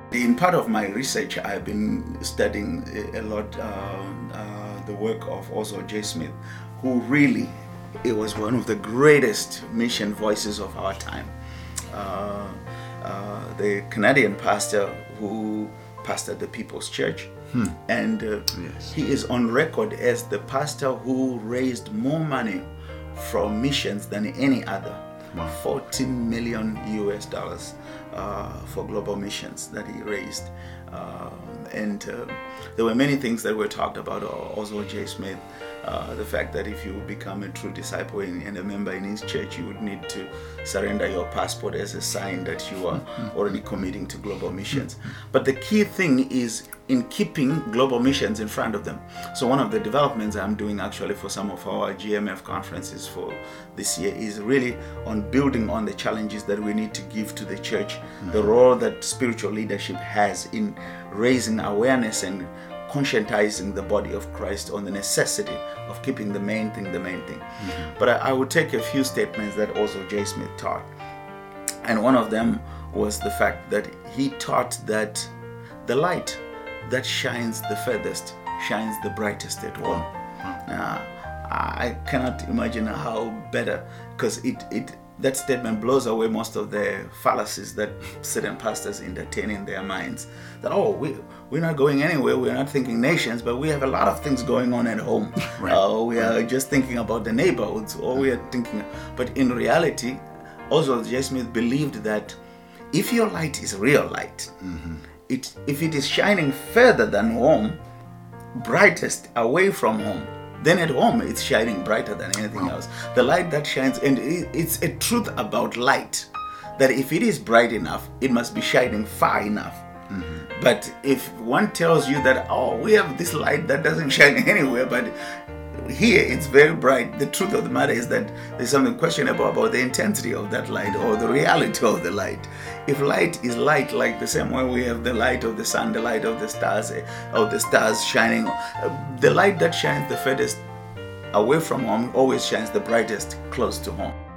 In part of my research, I've been studying a lot the work of Oswald J. Smith, who really, it was one of the greatest mission voices of our time. The Canadian pastor who pastored the People's Church, and Yes. he is on record as the pastor who raised more money from missions than any other. Wow. 14 million US dollars for global missions that he raised. And there were many things that were talked about Oswald J. Smith. The fact that if you become a true disciple and a member in his church, you would need to surrender your passport as a sign that you are already committing to global missions. But the key thing is in keeping global missions in front of them. So one of the developments I'm doing actually for some of our GMF conferences for this year is really on building on the challenges that we need to give to the church, the role that spiritual leadership has in raising awareness and conscientizing the body of Christ on the necessity of keeping the main thing the main thing. But I would take a few statements that also J. Smith taught. And one of them was the fact that he taught that the light that shines the furthest shines the brightest at home. I cannot imagine how better, because that statement blows away most of the fallacies that certain pastors entertain in their minds. That, we're not going anywhere, we're not thinking nations, but we have a lot of things going on at home. Right. We are just thinking about the neighborhoods, or we are thinking, but in reality, Oswald J. Smith believed that if your light is real light, if it is shining further than home, brightest away from home, then at home it's shining brighter than anything else. The light that shines, and it's a truth about light, that if it is bright enough, it must be shining far enough. But if one tells you that, we have this light that doesn't shine anywhere, but here it's very bright, the truth of the matter is that there's something questionable about the intensity of that light or the reality of the light. If light is light, like the same way we have the light of the sun, the light of the stars shining, the light that shines the furthest away from home always shines the brightest close to home.